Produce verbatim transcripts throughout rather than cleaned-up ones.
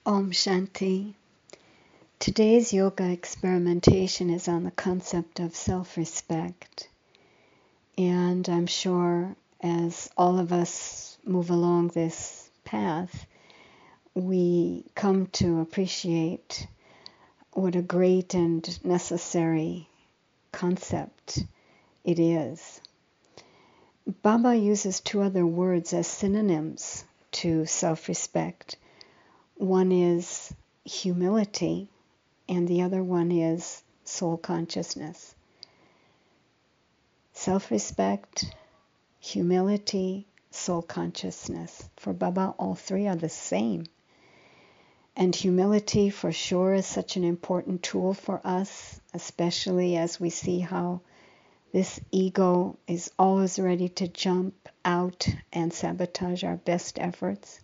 Om Shanti. Today's yoga experimentation is on the concept of self-respect. And I'm sure as all of us move along this path, we come to appreciate what a great and necessary concept it is. Baba uses two other words as synonyms to self-respect. One is humility, and the other one is soul consciousness. Self-respect, humility, soul consciousness. For Baba, all three are the same. And humility, for sure, is such an important tool for us, especially as we see how this ego is always ready to jump out and sabotage our best efforts.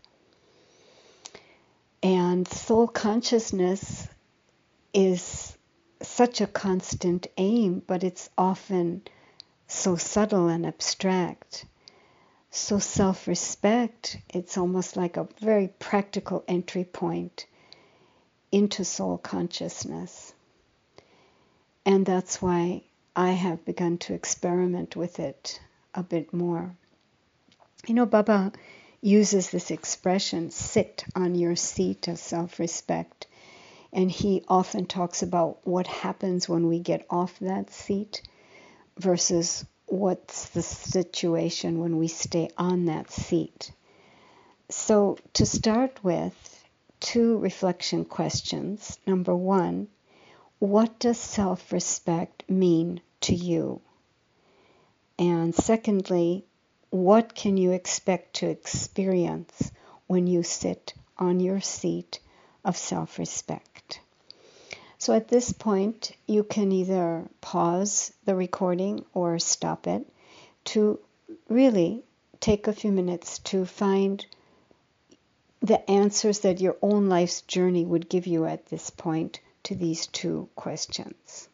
And soul consciousness is such a constant aim, but it's often so subtle and abstract. So self-respect, it's almost like a very practical entry point into soul consciousness. And that's why I have begun to experiment with it a bit more. You know, Baba uses this expression, sit on your seat of self-respect. And he often talks about what happens when we get off that seat versus what's the situation when we stay on that seat. So to start with, two reflection questions. Number one, what does self-respect mean to you? And secondly, what can you expect to experience when you sit on your seat of self-respect? So at this point, you can either pause the recording or stop it to really take a few minutes to find the answers that your own life's journey would give you at this point to these two questions.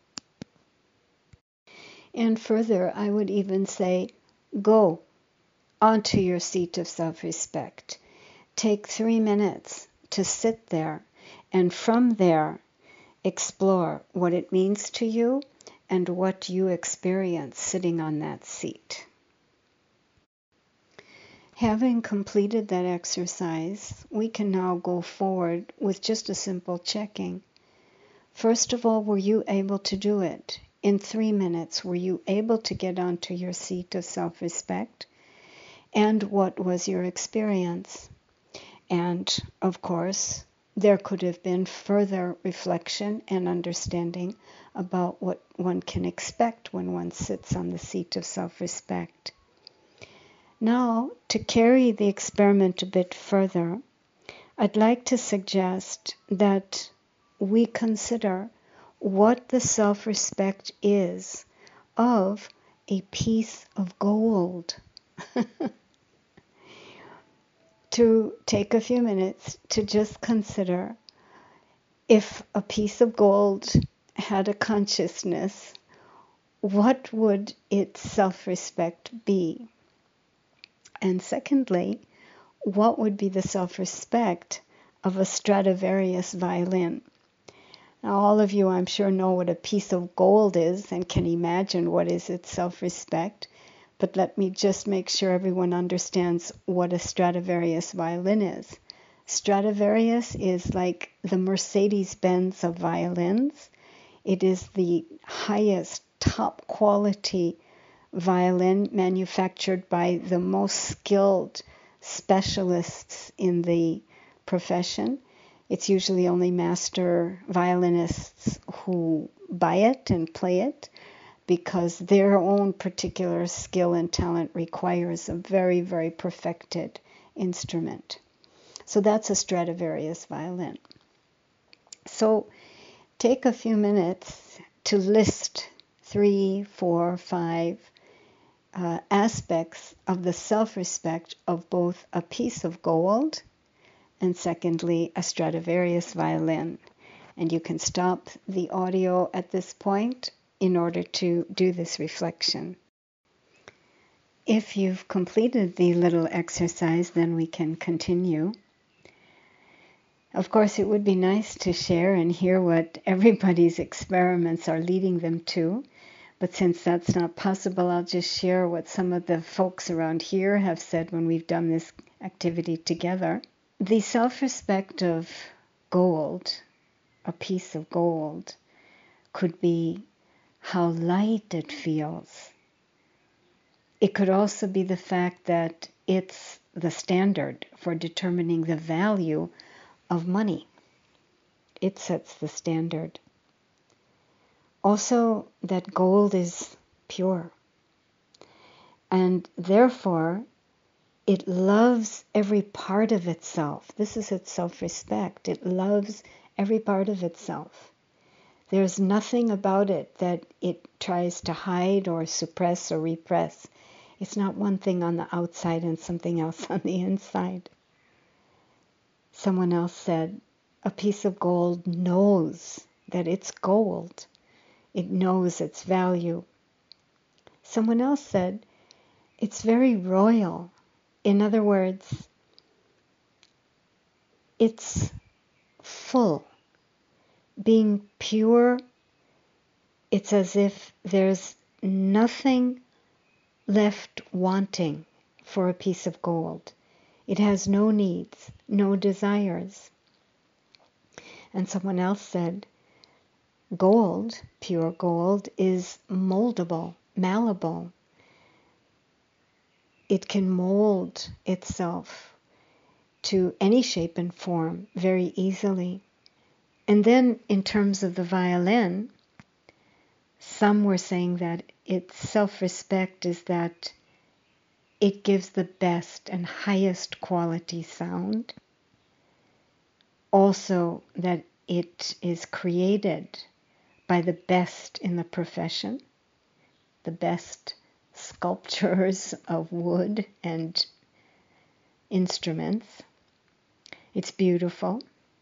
And further, I would even say, go onto your seat of self-respect. Take three minutes to sit there, and from there, explore what it means to you and what you experience sitting on that seat. Having completed that exercise, we can now go forward with just a simple checking. First of all, were you able to do it? In three minutes, were you able to get onto your seat of self-respect? And what was your experience? And, of course, there could have been further reflection and understanding about what one can expect when one sits on the seat of self-respect. Now, to carry the experiment a bit further, I'd like to suggest that we consider what the self-respect is of a piece of gold. To take a few minutes to just consider if a piece of gold had a consciousness, what would its self-respect be? And secondly, what would be the self-respect of a Stradivarius violin? Now, all of you, I'm sure, know what a piece of gold is and can imagine what is its self-respect. But let me just make sure everyone understands what a Stradivarius violin is. Stradivarius is like the Mercedes-Benz of violins. It is the highest, top quality violin manufactured by the most skilled specialists in the profession. It's usually only master violinists who buy it and play it, because their own particular skill and talent requires a very, very perfected instrument. So that's a Stradivarius violin. So take a few minutes to list three, four, five uh, aspects of the self-respect of both a piece of gold and secondly, a Stradivarius violin. And you can stop the audio at this point in order to do this reflection. If you've completed the little exercise, then we can continue. Of course, it would be nice to share and hear what everybody's experiments are leading them to. But since that's not possible, I'll just share what some of the folks around here have said when we've done this activity together. The self-respect of gold, a piece of gold, could be how light it feels. It could also be the fact that it's the standard for determining the value of money. It sets the standard. Also, that gold is pure, and therefore it loves every part of itself. This is its self-respect. It loves every part of itself. There's nothing about it that it tries to hide or suppress or repress. It's not one thing on the outside and something else on the inside. Someone else said, a piece of gold knows that it's gold. It knows its value. Someone else said, it's very royal. In other words, it's full. Being pure, it's as if there's nothing left wanting for a piece of gold. It has no needs, no desires. And someone else said, gold, pure gold, is moldable, malleable. It can mold itself to any shape and form very easily. And then in terms of the violin, some were saying that its self-respect is that it gives the best and highest quality sound. Also that it is created by the best in the profession, the best sculptors of wood and instruments. It's beautiful.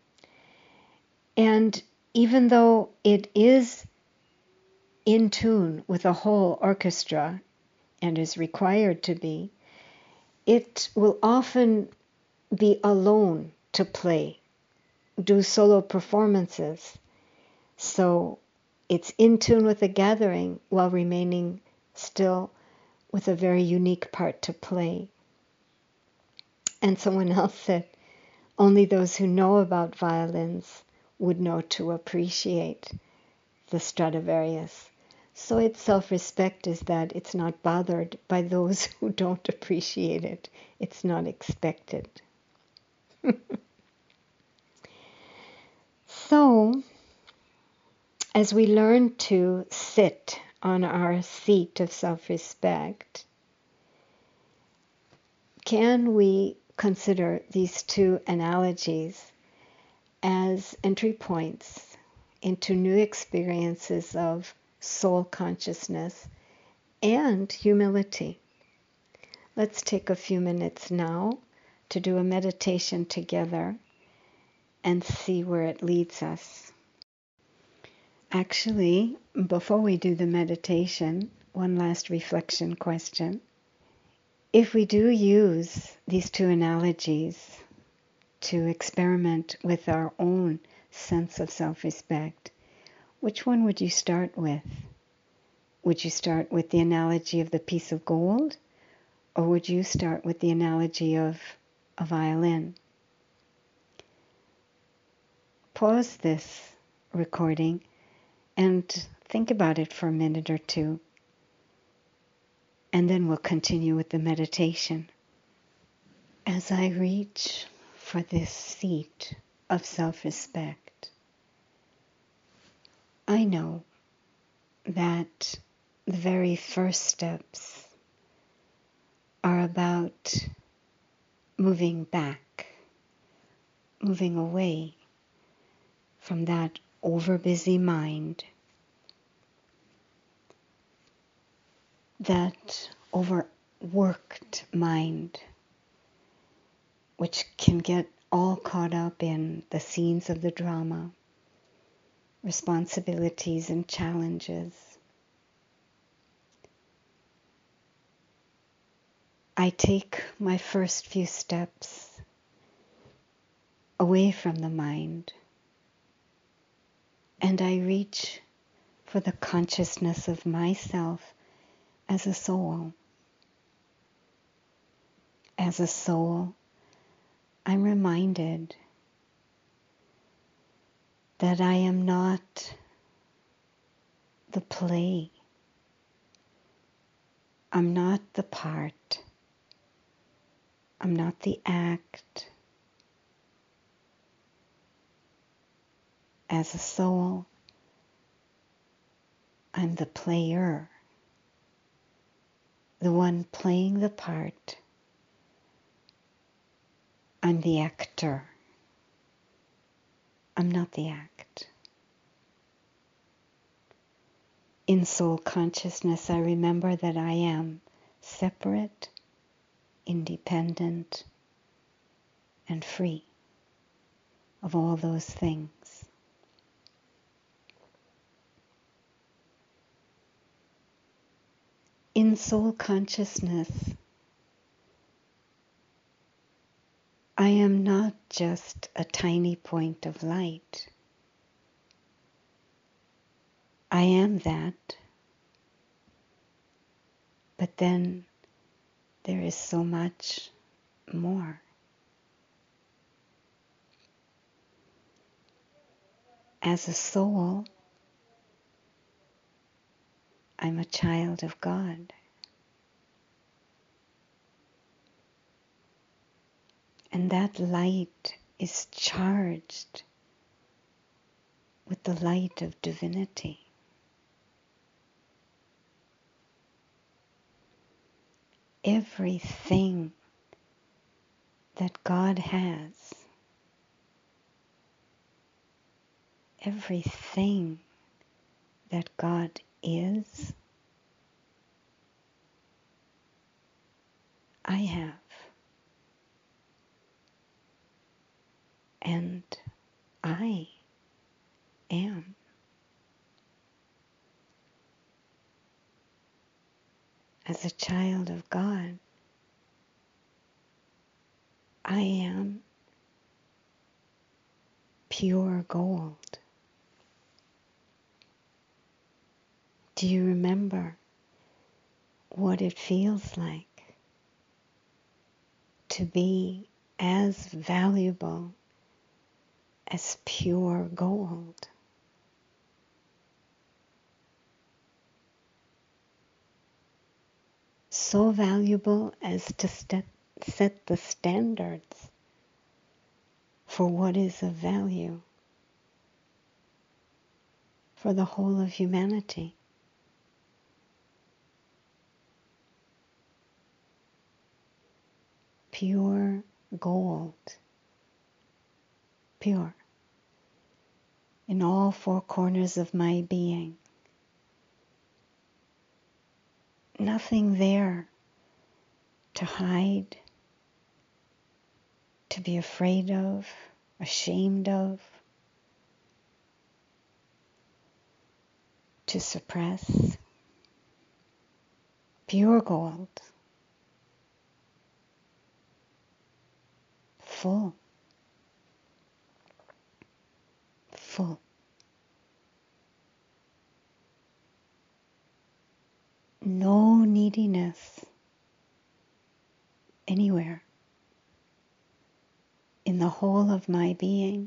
And even though it is in tune with a whole orchestra and is required to be, it will often be alone to play, do solo performances. So it's in tune with the gathering while remaining still with a very unique part to play. And someone else said, only those who know about violins would know to appreciate the Stradivarius. So its self-respect is that it's not bothered by those who don't appreciate it. It's not expected. So, as we learn to sit on our seat of self-respect, can we consider these two analogies as entry points into new experiences of soul consciousness and humility? Let's take a few minutes now to do a meditation together and see where it leads us. Actually, before we do the meditation, one last reflection question. If we do use these two analogies to experiment with our own sense of self-respect, which one would you start with? Would you start with the analogy of the piece of gold, or would you start with the analogy of a violin? Pause this recording and think about it for a minute or two, and then we'll continue with the meditation. As I reach for this seat of self-respect, I know that the very first steps are about moving back, moving away from that overbusy mind, that overworked mind, which can get all caught up in the scenes of the drama, responsibilities and challenges. I take my first few steps away from the mind, and I reach for the consciousness of myself as a soul. As a soul, I'm reminded that I am not the play. I'm not the part. I'm not the act. As a soul, I'm the player, the one playing the part. I'm the actor. I'm not the act. In soul consciousness, I remember that I am separate, independent, and free of all those things. In soul consciousness, I am not just a tiny point of light. I am that, but then there is so much more. As a soul, I'm a child of God. And that light is charged with the light of divinity. Everything that God has, everything that God is, I have. And I am. As a child of God, I am pure gold. Do you remember what it feels like to be as valuable as pure gold? So valuable as to st- set the standards for what is of value for the whole of humanity. Pure gold. Pure. In all four corners of my being. Nothing there to hide, to be afraid of, ashamed of, to suppress. Pure gold. Full. Full. No neediness anywhere in the whole of my being.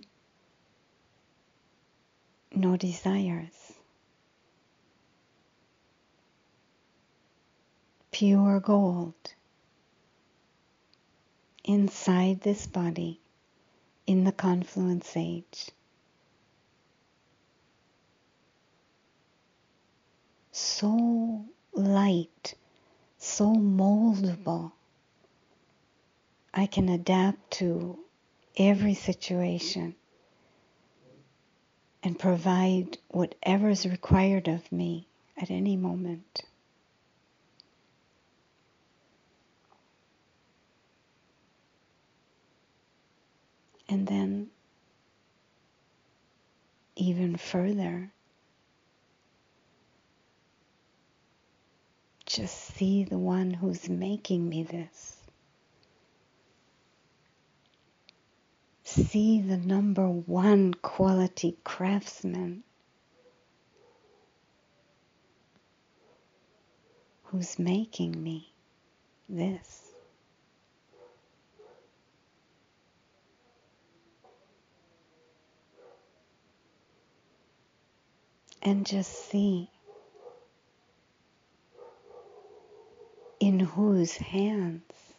No desires. Pure gold inside this body in the confluence age. So light, so moldable. I can adapt to every situation and provide whatever is required of me at any moment. And then, even further, just see the one who's making me this. see the number one quality craftsman who's making me this. And just see in whose hands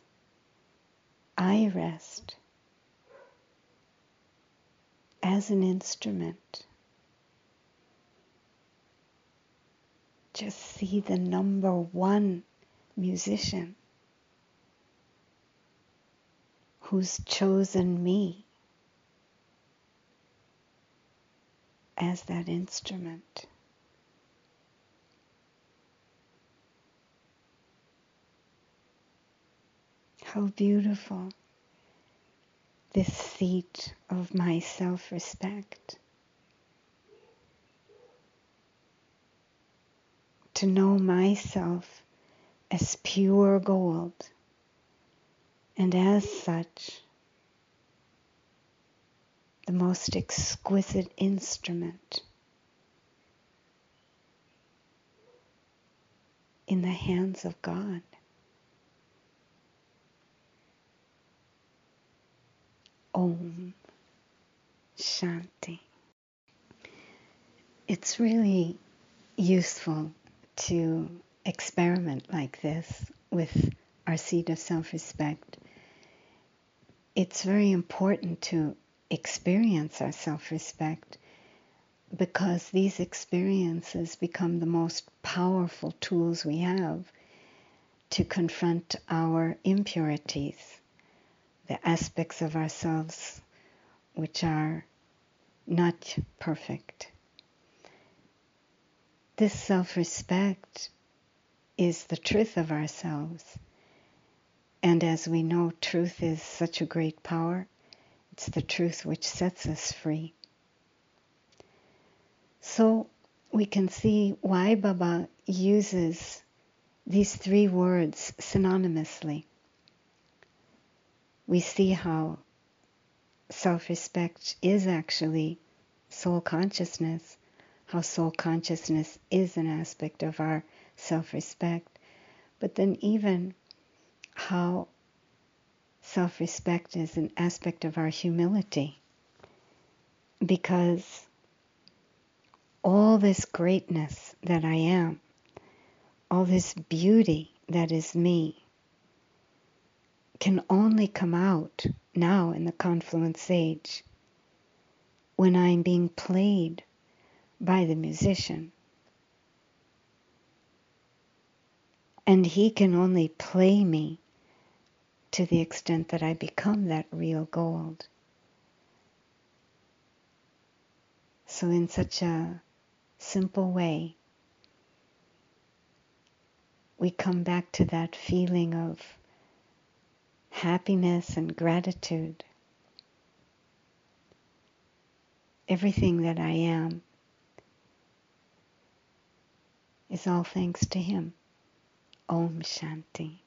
I rest as an instrument. Just see the number one musician who's chosen me as that instrument. How beautiful, this seat of my self-respect. To know myself as pure gold, and as such, the most exquisite instrument in the hands of God. Om Shanti. It's really useful to experiment like this with our seat of self-respect. It's very important to experience our self-respect because these experiences become the most powerful tools we have to confront our impurities, the aspects of ourselves which are not perfect. This self-respect is the truth of ourselves. And as we know, truth is such a great power. It's the truth which sets us free. So we can see why Baba uses these three words synonymously. We see how self-respect is actually soul consciousness, how soul consciousness is an aspect of our self-respect, but then even how self-respect is an aspect of our humility, because all this greatness that I am, all this beauty that is me, can only come out now in the confluence age when I'm being played by the musician. And he can only play me to the extent that I become that real gold. So in such a simple way, we come back to that feeling of happiness and gratitude. Everything that I am is all thanks to him. Om Shanti.